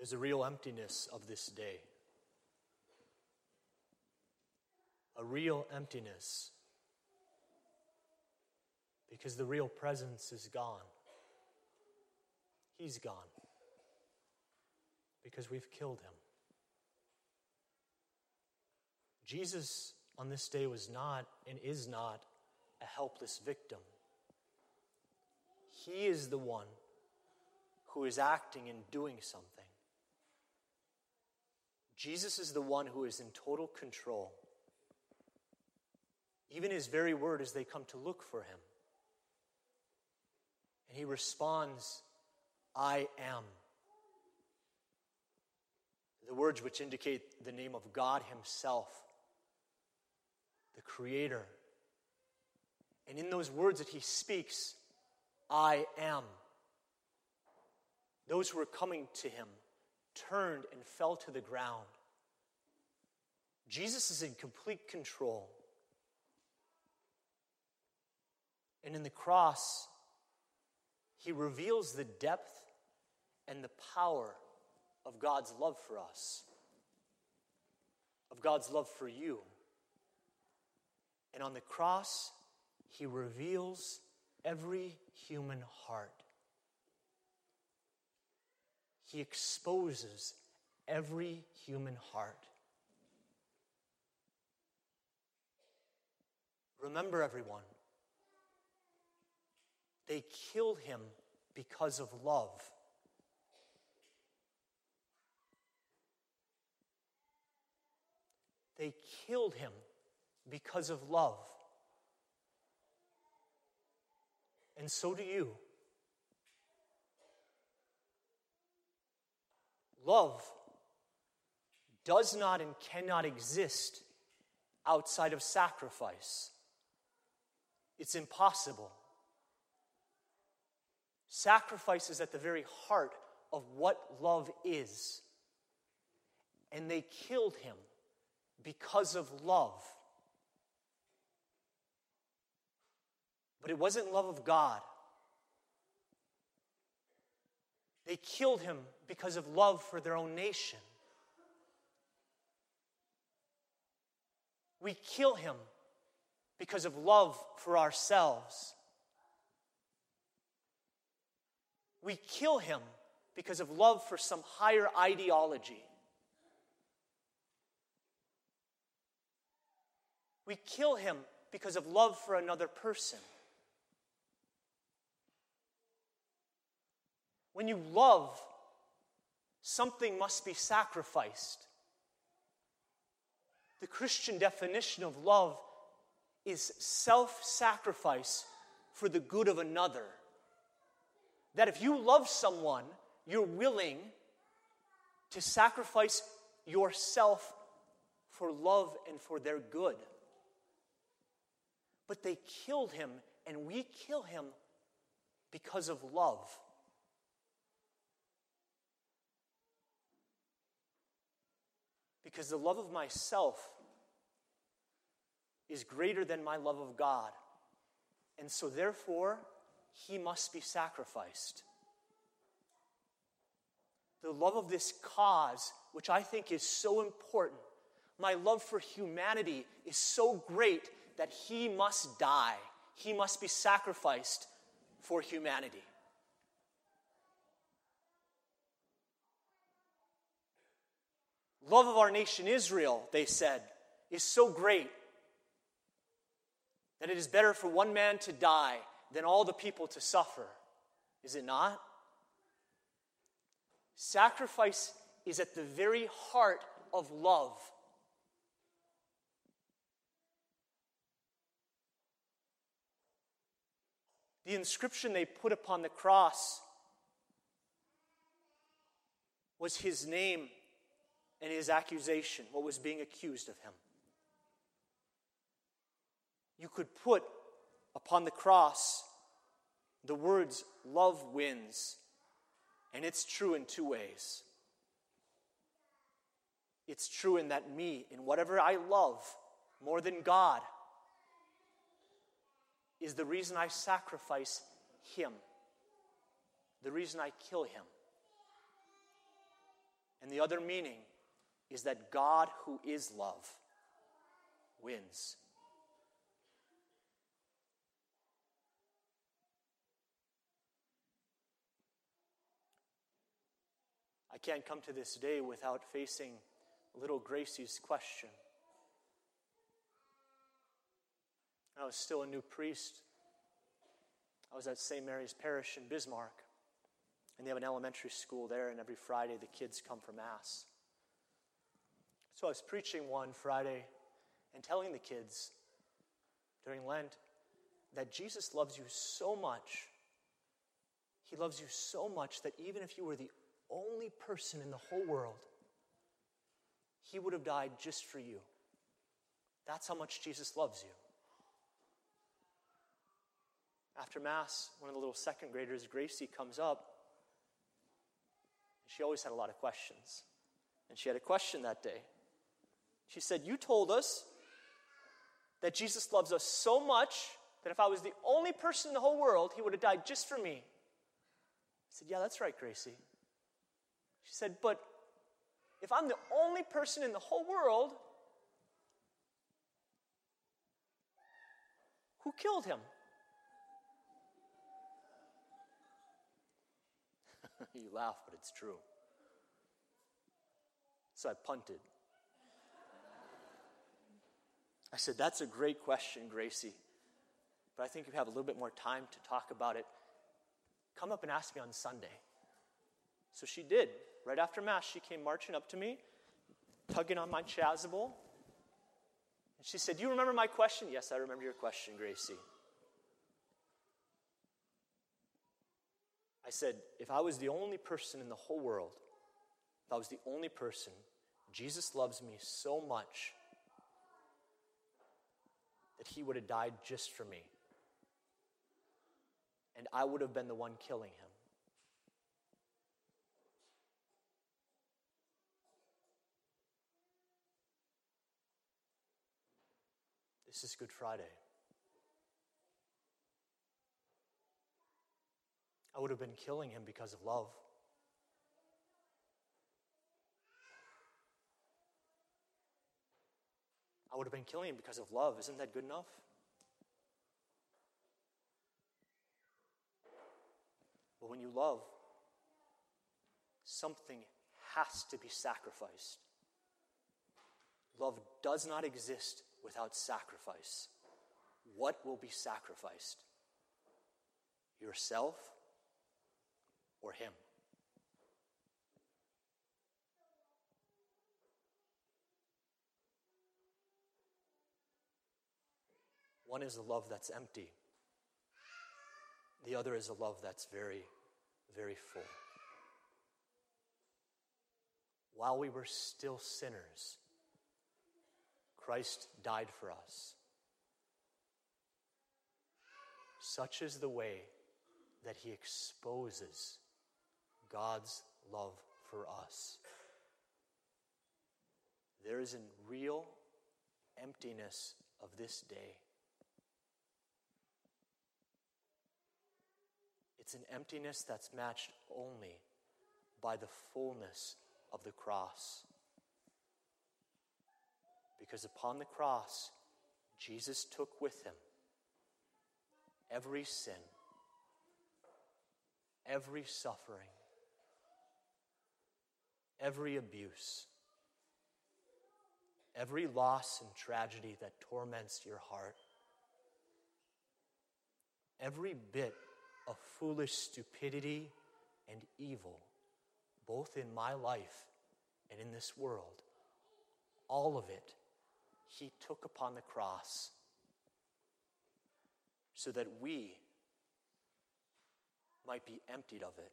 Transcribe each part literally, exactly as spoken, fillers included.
There's a real emptiness of this day. A real emptiness. Because the real presence is gone. He's gone. Because we've killed him. Jesus on this day was not and is not a helpless victim. He is the one who is acting and doing something. Jesus is the one who is in total control. Even his very word as they come to look for him. And he responds, I am. The words which indicate the name of God himself, the Creator. And in those words that he speaks, I am. Those who were coming to him turned and fell to the ground. Jesus is in complete control. And in the cross, he reveals the depth and the power of God's love for us, of God's love for you. And on the cross, he reveals every human heart. He exposes every human heart. Remember, everyone, they killed him because of love. They killed him because of love. And so do you. Love does not and cannot exist outside of sacrifice. It's impossible. Sacrifice is at the very heart of what love is. And they killed him because of love. But it wasn't love of God. They killed him because of love for their own nation. We kill him because of love for ourselves. We kill him because of love for some higher ideology. We kill him because of love for another person. When you love, something must be sacrificed. The Christian definition of love is self-sacrifice for the good of another. That if you love someone, you're willing to sacrifice yourself for love and for their good. But they killed him, and we kill him because of love. Because the love of myself is greater than my love of God. And so therefore, he must be sacrificed. The love of this cause, which I think is so important, my love for humanity is so great that he must die. He must be sacrificed for humanity. Love of our nation Israel, they said, is so great that it is better for one man to die than all the people to suffer. Is it not? Sacrifice is at the very heart of love. The inscription they put upon the cross was his name and his accusation, what was being accused of him. You could put upon the cross the words, love wins. And it's true in two ways. It's true in that me, in whatever I love more than God, is the reason I sacrifice him. The reason I kill him. And the other meaning is that God, who is love, wins. I can't come to this day without facing little Gracie's question. I was still a new priest. I was at Saint Mary's Parish in Bismarck, and they have an elementary school there, and every Friday the kids come for Mass. So I was preaching one Friday and telling the kids during Lent that Jesus loves you so much. He loves you so much that even if you were the only person in the whole world, he would have died just for you. That's how much Jesus loves you. After Mass, one of the little second graders, Gracie, comes up. She always had a lot of questions. And she had a question that day. She said, "You told us that Jesus loves us so much that if I was the only person in the whole world, he would have died just for me." I said, "Yeah, that's right, Gracie." She said, "But if I'm the only person in the whole world, who killed him?" You laugh, but it's true. So I punted. I said, "That's a great question, Gracie, but I think if you have a little bit more time to talk about it, come up and ask me on Sunday." So she did. Right after Mass, she came marching up to me, tugging on my chasuble. And she said, "Do you remember my question?" "Yes, I remember your question, Gracie." I said, "If I was the only person in the whole world, if I was the only person, Jesus loves me so much that he would have died just for me. And I would have been the one killing him." This is Good Friday. I would have been killing him because of love. I would have been killing him because of love. Isn't that good enough? But when you love, something has to be sacrificed. Love does not exist without sacrifice. What will be sacrificed? Yourself or him? One is a love that's empty. The other is a love that's very, very full. While we were still sinners, Christ died for us. Such is the way that he exposes God's love for us. There is a real emptiness of this day. It's an emptiness that's matched only by the fullness of the cross. Because upon the cross, Jesus took with him every sin, every suffering, every abuse, every loss and tragedy that torments your heart, every bit of foolish stupidity and evil, both in my life and in this world, all of it he took upon the cross so that we might be emptied of it.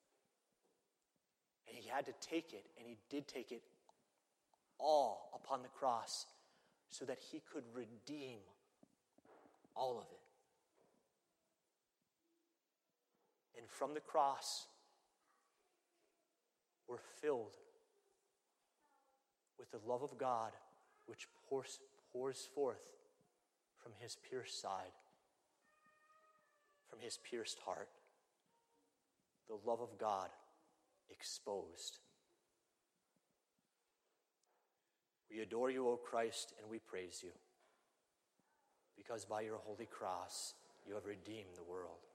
And he had to take it, and he did take it all upon the cross so that he could redeem all of it. And from the cross, we're filled with the love of God which pours, pours forth from his pierced side, from his pierced heart. The love of God exposed. We adore you, O Christ, and we praise you, because by your holy cross you have redeemed the world.